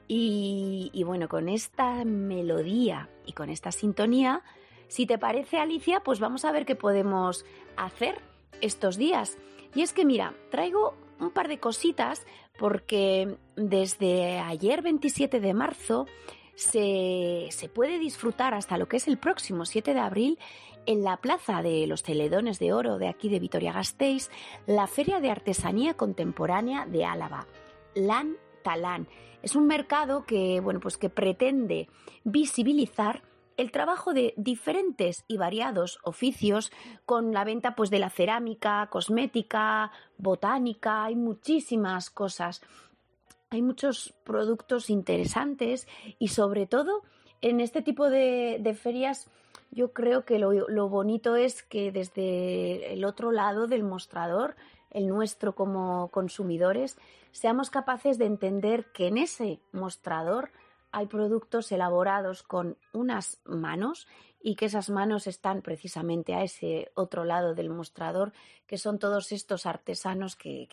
S16: Y con esta melodía y con esta sintonía, si te parece, Alicia, pues vamos a ver qué podemos hacer estos días. Y es que, mira, traigo un par de cositas, porque desde ayer 27 de marzo se puede disfrutar hasta lo que es el próximo 7 de abril en la Plaza de los Celedones de Oro de aquí de Vitoria-Gasteiz, la Feria de Artesanía Contemporánea de Álava, Lan Talán. Es un mercado que pretende visibilizar el trabajo de diferentes y variados oficios, con la venta de la cerámica, cosmética, botánica. Hay muchísimas cosas. Hay muchos productos interesantes, y sobre todo en este tipo de ferias yo creo que lo bonito es que desde el otro lado del mostrador, el nuestro como consumidores, seamos capaces de entender que en ese mostrador hay productos elaborados con unas manos, y que esas manos están precisamente a ese otro lado del mostrador, que son todos estos artesanos que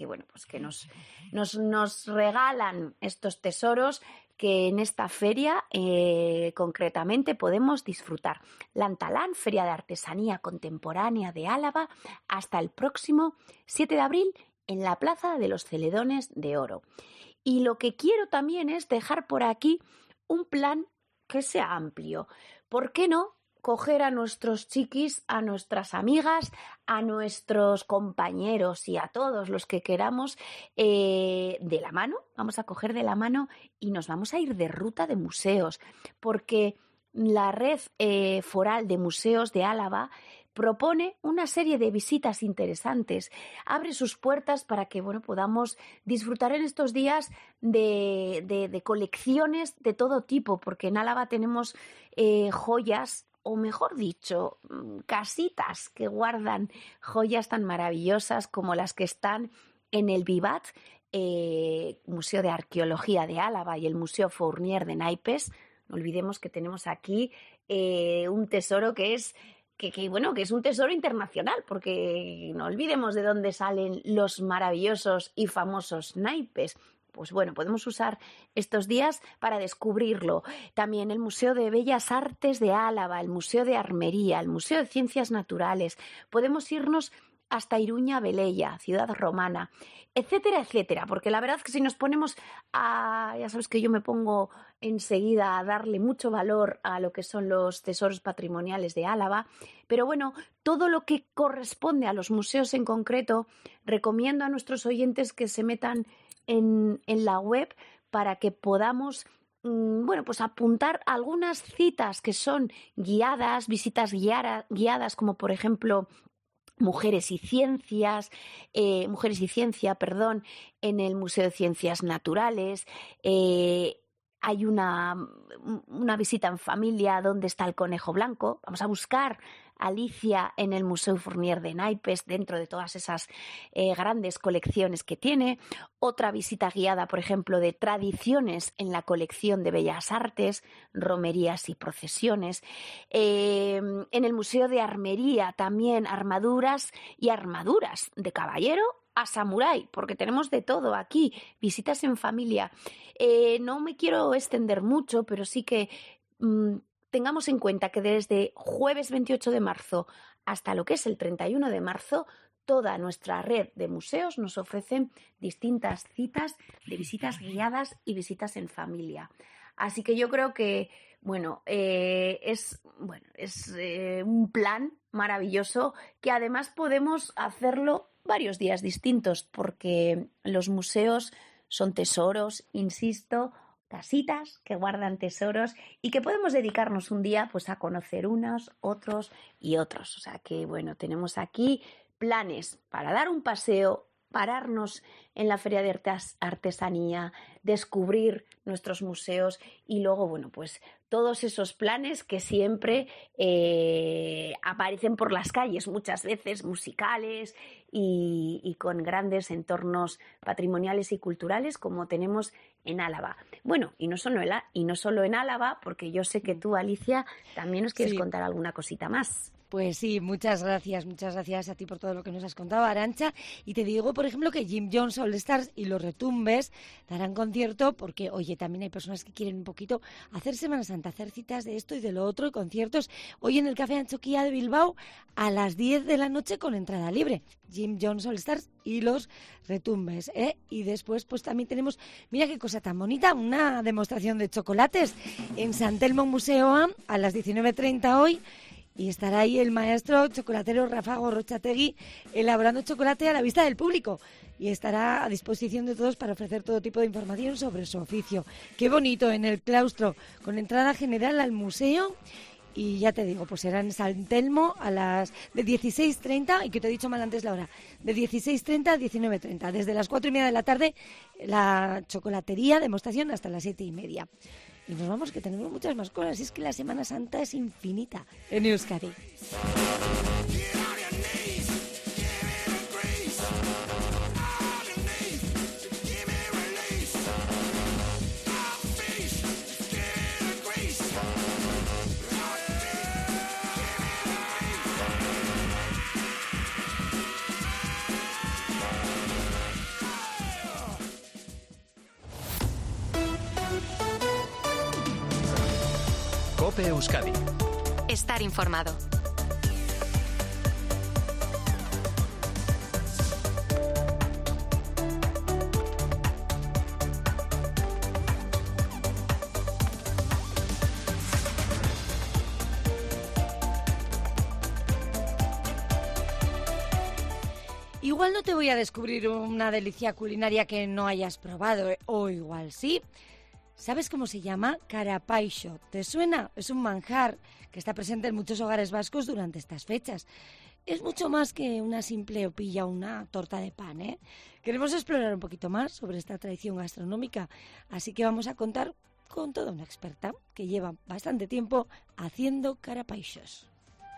S16: nos regalan estos tesoros que en esta feria concretamente podemos disfrutar. Lan Talán, Feria de Artesanía Contemporánea de Álava, hasta el próximo 7 de abril en la Plaza de los Celedones de Oro. Y lo que quiero también es dejar por aquí un plan que sea amplio. ¿Por qué no coger a nuestros chiquis, a nuestras amigas, a nuestros compañeros y a todos los que queramos de la mano? Vamos a coger de la mano y nos vamos a ir de ruta de museos, porque la red foral de museos de Álava propone una serie de visitas interesantes. Abre sus puertas para que podamos disfrutar en estos días de colecciones de todo tipo, porque en Álava tenemos joyas, o mejor dicho, casitas que guardan joyas tan maravillosas como las que están en el Vivat, Museo de Arqueología de Álava, y el Museo Fournier de Naipes. No olvidemos que tenemos aquí un tesoro que es un tesoro internacional, porque no olvidemos de dónde salen los maravillosos y famosos naipes. Pues podemos usar estos días para descubrirlo. También el Museo de Bellas Artes de Álava, el Museo de Armería, el Museo de Ciencias Naturales. Podemos irnos hasta Iruña Velella, ciudad romana, etcétera, etcétera. Porque la verdad es que si nos ponemos ya sabes que yo me pongo enseguida a darle mucho valor a lo que son los tesoros patrimoniales de Álava, pero todo lo que corresponde a los museos en concreto, recomiendo a nuestros oyentes que se metan en la web para que podamos apuntar algunas citas que son guiadas, visitas guiadas, como por ejemplo Mujeres y Ciencia, en el Museo de Ciencias Naturales. Hay una visita en familia donde está el conejo blanco. Vamos a buscar Alicia en el Museo Fournier de Naipes, dentro de todas esas grandes colecciones que tiene. Otra visita guiada, por ejemplo, de tradiciones en la colección de Bellas Artes, romerías y procesiones. En el Museo de Armería también armaduras de caballero a samurái, porque tenemos de todo aquí, visitas en familia. No me quiero extender mucho, pero sí que tengamos en cuenta que desde jueves 28 de marzo hasta lo que es el 31 de marzo, toda nuestra red de museos nos ofrecen distintas citas de visitas guiadas y visitas en familia. Así que yo creo que es un plan maravilloso, que además podemos hacerlo varios días distintos, porque los museos son tesoros, insisto, casitas que guardan tesoros, y que podemos dedicarnos un día a conocer unos, otros y otros. O sea que tenemos aquí planes para dar un paseo, pararnos en la Feria de Artesanía, descubrir nuestros museos, y luego todos esos planes que siempre aparecen por las calles, muchas veces musicales y con grandes entornos patrimoniales y culturales como tenemos en Álava. Y no solo en Álava, porque yo sé que tú, Alicia, también nos quieres contar alguna cosita más.
S3: Pues sí, muchas gracias a ti por todo lo que nos has contado, Arantxa. Y te digo, por ejemplo, que Jim Jones All Stars y los Retumbes darán concierto, porque, oye, también hay personas que quieren un poquito hacer Semana Santa, hacer citas de esto y de lo otro, y conciertos hoy en el Café Antxokia de Bilbao a las 10 de la noche con entrada libre. Jim Jones All Stars y los Retumbes, ¿eh? Y después pues también tenemos, mira qué cosa tan bonita, una demostración de chocolates en San Telmo Museo a las 19:30 hoy. Y estará ahí el maestro chocolatero Rafa Gorrochategui elaborando chocolate a la vista del público. Y estará a disposición de todos para ofrecer todo tipo de información sobre su oficio. Qué bonito, en el claustro, con entrada general al museo. Y ya te digo, pues será en San Telmo de 16:30, y que te he dicho mal antes la hora, de 16:30 a 19:30. Desde las 4:30 de la tarde, la chocolatería, demostración, hasta las 7:30. Y nos vamos, que tenemos muchas más cosas. Y es que la Semana Santa es infinita en Euskadi.
S13: COPE Euskadi.
S12: Estar informado.
S3: Igual no te voy a descubrir una delicia culinaria que no hayas probado, o igual sí. ¿Sabes cómo se llama? Carapaixo. ¿Te suena? Es un manjar que está presente en muchos hogares vascos durante estas fechas. Es mucho más que una simple opilla o una torta de pan, ¿eh? Queremos explorar un poquito más sobre esta tradición gastronómica, así que vamos a contar con toda una experta que lleva bastante tiempo haciendo carapaixos.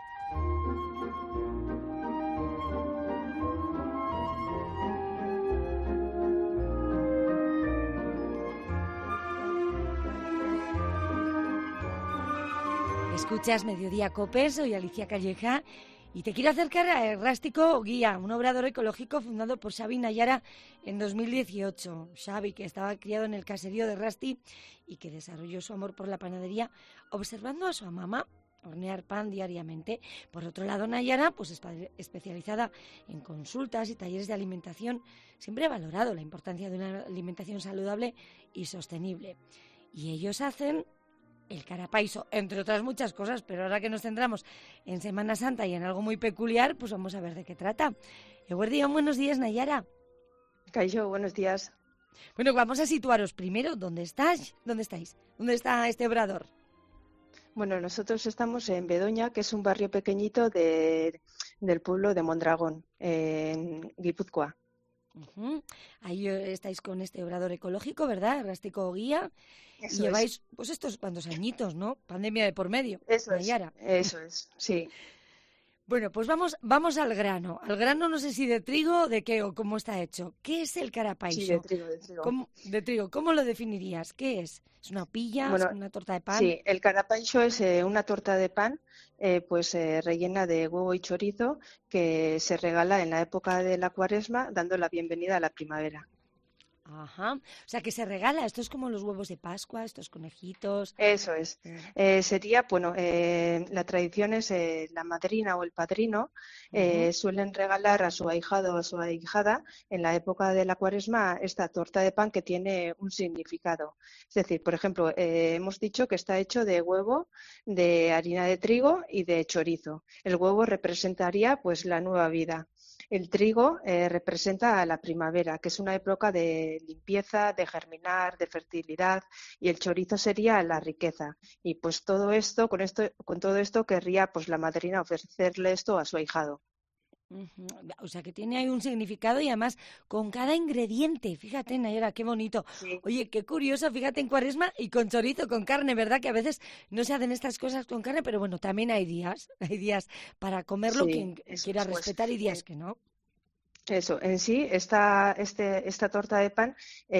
S3: Escuchas Mediodía Cope, soy Alicia Calleja y te quiero acercar a Errástico Guía, un obrador ecológico fundado por Xavi Nayara en 2018. Xavi, que estaba criado en el caserío de Errasti y que desarrolló su amor por la panadería observando a su mamá hornear pan diariamente. Por otro lado, Nayara, pues especializada en consultas y talleres de alimentación, siempre ha valorado la importancia de una alimentación saludable y sostenible. Y ellos hacen el carapaixo, entre otras muchas cosas, pero ahora que nos centramos en Semana Santa y en algo muy peculiar, pues vamos a ver de qué trata. Eguerdión, buenos días, Nayara.
S17: Caixo, buenos días.
S3: Bueno, vamos a situaros primero. ¿Dónde estáis? ¿Dónde está este obrador?
S17: Bueno, nosotros estamos en Bedoña, que es un barrio pequeñito del pueblo de Mondragón, en Guipúzcoa.
S3: Uh-huh. Ahí estáis con este obrador ecológico, ¿verdad? Errástico Guía.
S17: Eso
S3: y lleváis, pues estos cuantos añitos, ¿no? Pandemia de por medio.
S17: Eso
S3: Nayara.
S17: Eso es, sí.
S3: Bueno, pues vamos al grano. Al grano no sé si de trigo, de qué o cómo está hecho. ¿Qué es el carapaixo?
S17: Sí, de trigo.
S3: De trigo. ¿Cómo lo definirías? ¿Qué es? ¿Es una opilla?
S17: Bueno,
S3: ¿Es una torta de pan?
S17: Sí, el carapaixo es una torta de pan rellena de huevo y chorizo que se regala en la época de la Cuaresma, dando la bienvenida a la primavera.
S3: Ajá, o sea que se regala, esto es como los huevos de Pascua, estos conejitos.
S17: Eso es. Sería, bueno, la tradición es la madrina o el padrino suelen regalar a su ahijado o a su ahijada en la época de la Cuaresma esta torta de pan que tiene un significado. Es decir, por ejemplo, hemos dicho que está hecho de huevo, de harina de trigo y de chorizo. El huevo representaría pues la nueva vida. El trigo representa a la primavera, que es una época de limpieza, de germinar, de fertilidad, y el chorizo sería la riqueza. Y pues con todo esto querría pues la madrina ofrecerle esto a su ahijado.
S3: Uh-huh. O sea que tiene ahí un significado y además con cada ingrediente. Fíjate, Nayara, qué bonito.
S17: Sí.
S3: Oye, qué curioso, fíjate en Cuaresma y con chorizo, con carne, ¿verdad? Que a veces no se hacen estas cosas con carne, pero bueno, también hay días para comerlo quien quiera respetar y días que no.
S17: Eso, en sí, esta torta de pan,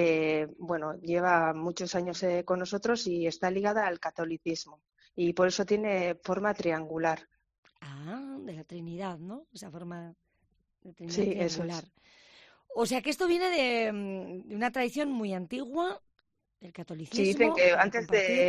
S17: lleva muchos años con nosotros y está ligada al catolicismo y por eso tiene forma triangular.
S3: Ah, de la Trinidad, ¿no? Esa forma de Trinidad
S17: sí,
S3: triangular.
S17: Eso es.
S3: O sea que esto viene de una tradición muy antigua, del catolicismo.
S17: Sí, dicen que antes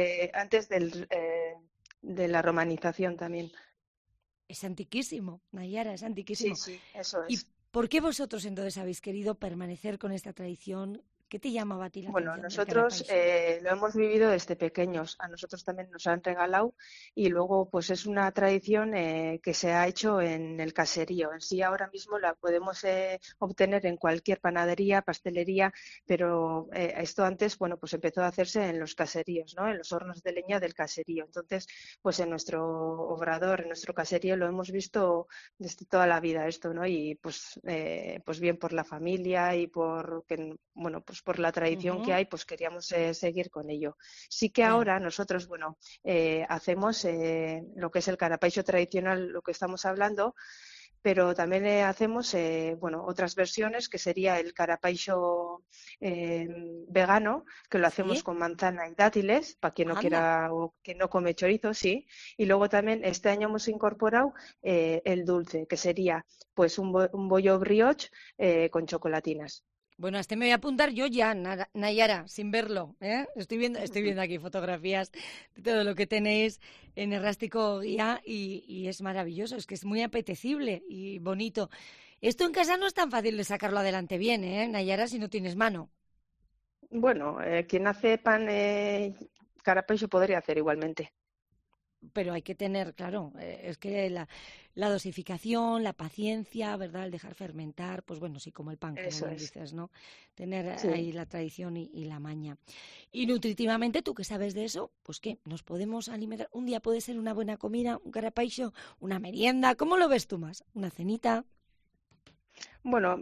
S17: de la romanización también.
S3: Es antiquísimo, Nayara, es antiquísimo.
S17: Sí, eso es.
S3: ¿Y por qué vosotros entonces habéis querido permanecer con esta tradición? ¿Qué te llamaba a ti la atención?
S17: Bueno, nosotros lo hemos vivido desde pequeños. A nosotros también nos han regalado y luego pues es una tradición que se ha hecho en el caserío. En sí ahora mismo la podemos obtener en cualquier panadería, pastelería, pero esto antes pues empezó a hacerse en los caseríos, ¿no? En los hornos de leña del caserío. Entonces, pues en nuestro obrador, en nuestro caserío lo hemos visto desde toda la vida esto, ¿no? Y pues bien por la familia y por la tradición que hay, pues queríamos seguir con ello. Sí que ahora nosotros, hacemos lo que es el carapaixo tradicional, lo que estamos hablando, pero también hacemos otras versiones, que sería el carapaixo vegano, que lo hacemos con manzana y dátiles, para quien no quiera o que no come chorizo, sí. Y luego también este año hemos incorporado el dulce, que sería pues un bollo brioche con chocolatinas.
S3: Bueno, a este me voy a apuntar yo ya, Nayara, sin verlo, ¿eh? Estoy viendo aquí fotografías de todo lo que tenéis en Errástico Guía y es maravilloso, es que es muy apetecible y bonito. Esto en casa no es tan fácil de sacarlo adelante bien, ¿eh, Nayara, si no tienes mano?
S17: Bueno, quien hace pan carapaixo podría hacer igualmente.
S3: pero hay que tener, claro, es que la dosificación, la paciencia, ¿verdad? El dejar fermentar, pues bueno, sí, como el pan, como lo dices, ¿no? Tener ahí la tradición y la maña. Y nutritivamente, tú que sabes de eso, pues ¿qué? Nos podemos alimentar. Un día puede ser una buena comida, un carapaixo, una merienda. ¿Cómo lo ves tú más? ¿Una cenita?
S17: Bueno,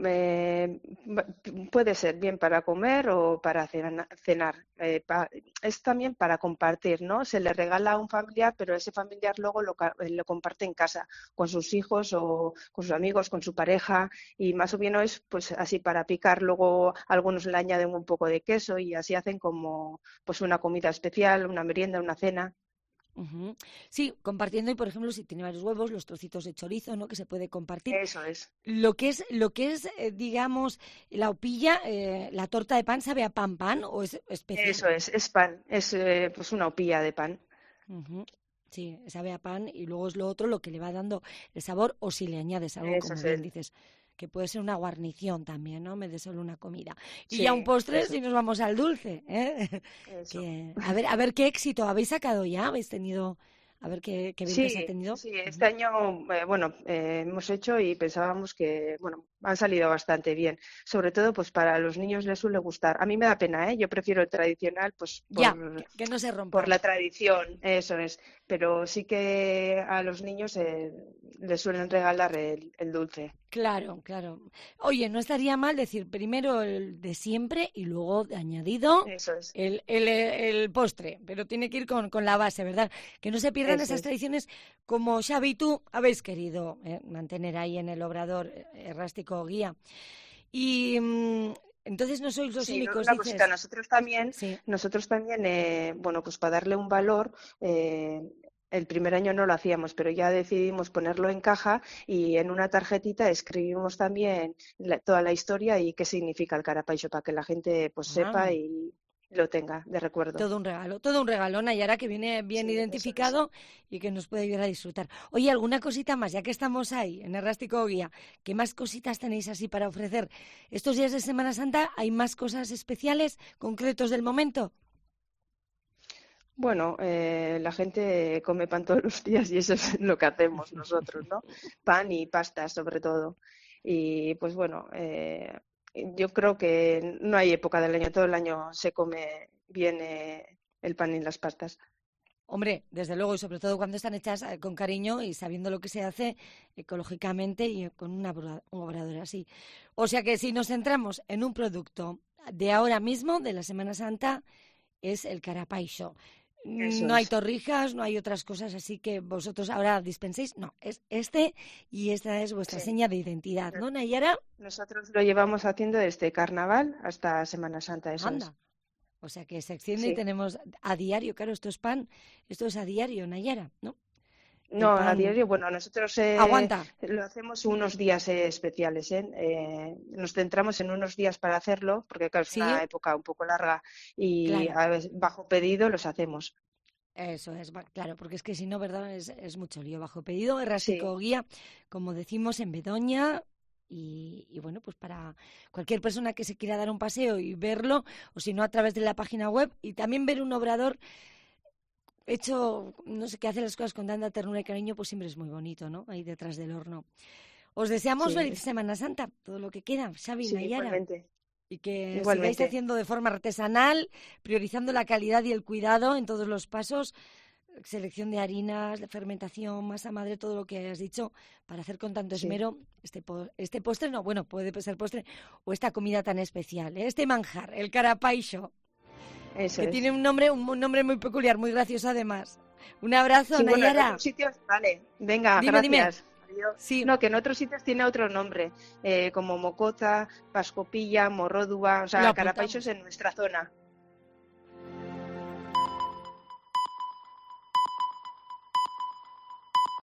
S17: puede ser bien para comer o para cenar. Es también para compartir, ¿no? Se le regala a un familiar, pero ese familiar luego lo comparte en casa con sus hijos o con sus amigos, con su pareja, y más o menos pues así para picar. Luego algunos le añaden un poco de queso y así hacen como pues una comida especial, una merienda, una cena.
S3: Uh-huh. Sí, compartiendo, y por ejemplo, si tiene varios huevos, los trocitos de chorizo, ¿no? Que se puede compartir.
S17: Eso es.
S3: Lo que es, digamos, la opilla, la torta de pan, ¿sabe a pan o es especial?
S17: Eso es pan, es pues una opilla de pan.
S3: Uh-huh. Sí, sabe a pan, y luego es lo otro lo que le va dando el sabor, o si le añades algo,
S17: eso
S3: como bien dices, que puede ser una guarnición también, ¿no? En vez de solo una comida. Y
S17: sí,
S3: ya un postre,
S17: eso.
S3: Si nos vamos al dulce, ¿eh? Que, a ver qué éxito habéis sacado ya, habéis tenido, a ver qué ventas ha tenido.
S17: Sí, este año, hemos hecho y pensábamos que, han salido bastante bien. Sobre todo, pues para los niños les suele gustar. A mí me da pena, yo prefiero el tradicional, pues
S3: que no se rompa.
S17: Por la tradición, eso es. Pero sí que a los niños les suelen regalar el dulce.
S3: Claro. Oye, no estaría mal decir primero el de siempre y luego de añadido el postre, pero tiene que ir con la base, ¿verdad? Que no se pierdan esas tradiciones como Xavi y tú habéis querido mantener ahí en el Obrador Errástico Guía. Y entonces no sois los únicos.
S17: Una cosita, nosotros también, pues para darle un valor, el primer año no lo hacíamos, pero ya decidimos ponerlo en caja y en una tarjetita escribimos también toda la historia y qué significa el carapaixo para que la gente pues sepa y lo tenga de recuerdo.
S3: Todo un regalo, Nayara, que viene bien identificado y que nos puede ayudar a disfrutar. Oye, ¿alguna cosita más? Ya que estamos ahí, en Errástico Guía, ¿qué más cositas tenéis así para ofrecer? Estos días de Semana Santa, ¿hay más cosas especiales, concretos del momento?
S17: Bueno, la gente come pan todos los días y eso es lo que hacemos nosotros, ¿no? Pan y pasta, sobre todo. Y pues yo creo que no hay época del año, todo el año se come bien el pan y las pastas.
S3: Hombre, desde luego, y sobre todo cuando están hechas con cariño y sabiendo lo que se hace ecológicamente y con un obrador así. O sea que si nos centramos en un producto de ahora mismo, de la Semana Santa, es el carapaixo. No hay torrijas, no hay otras cosas así que vosotros ahora dispenséis. No, es y esta es vuestra seña de identidad, ¿no, Nayara?
S17: Nosotros lo llevamos haciendo desde Carnaval hasta Semana Santa, eso
S3: Anda.
S17: Es.
S3: O sea que se extiende y tenemos a diario, claro, esto es pan, esto es a diario, Nayara, ¿no?
S17: No, a diario, nosotros
S3: aguanta.
S17: Lo hacemos unos días especiales, nos centramos en unos días para hacerlo, porque claro, es una época un poco larga y a veces, bajo pedido los hacemos.
S3: Eso es, claro, porque es que si no, ¿verdad? Es mucho lío. Bajo pedido, Errástico Guía, como decimos, en Bedoña. Y bueno, pues para cualquier persona que se quiera dar un paseo y verlo, o si no, a través de la página web, y también ver un obrador hecho, no sé, que hace las cosas con tanta ternura y cariño, pues siempre es muy bonito, ¿no? Ahí detrás del horno. Os deseamos feliz Semana Santa, todo lo que queda, Xavi, Nayara.
S17: Igualmente.
S3: Y que sigáis haciendo de forma artesanal, priorizando la calidad y el cuidado en todos los pasos, selección de harinas, de fermentación, masa madre, todo lo que has dicho, para hacer con tanto esmero este postre, no, bueno, puede ser postre, o esta comida tan especial, este manjar, el carapaixo.
S17: Eso
S3: que tiene un nombre muy peculiar, muy gracioso además. Un abrazo, Nayara.
S17: Bueno, en otros sitios, vale, venga,
S3: dime.
S17: gracias. Sí. No, que en otros sitios tiene otro nombre, como mocoza, pascopilla, morródua, o sea, carapaixos en nuestra zona.